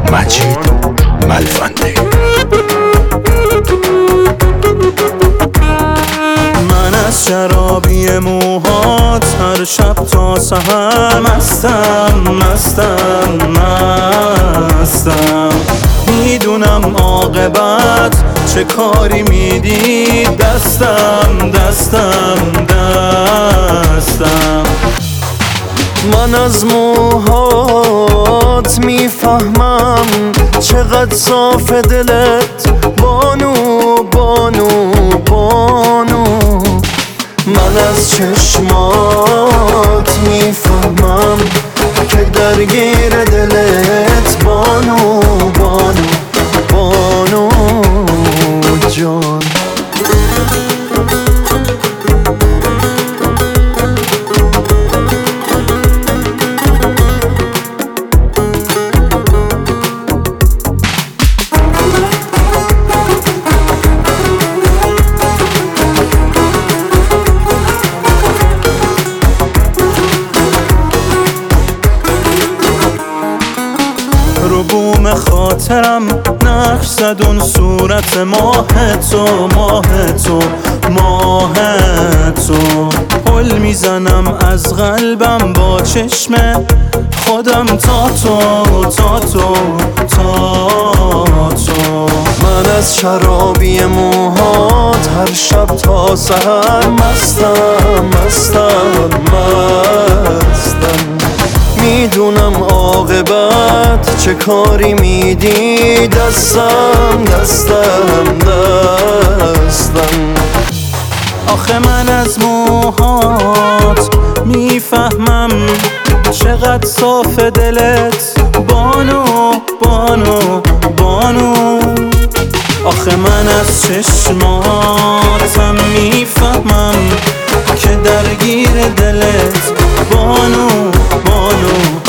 مجید ملفندی. من از شرابی موهات هر شب تا سحر مستم مستم مستم. میدونم عاقبت چه کاری میدی، دستم دستم دستم. من از موهات میفهمم چقدر صاف دلت، بانو بانو بانو. من از چشمات میفهمم که درگیر دلت، بانو بانو بانو جان. رو بوم خاطرم نقش زد اون صورت ماه تو ماه تو ماه تو. پل میزنم از قلبم با چشم خودم تا تو تا تو تا تو. من از شرابی موهات هر شب تا سحر مستم مستم مستم. میدونم عاقبت چه کاری میدی، دستم دستم دستم. آخه من از موهات میفهمم چقدر صاف دلت، بانو بانو بانو. آخه من از چشماتم میفهمم که درگیر دلت، بانو بانو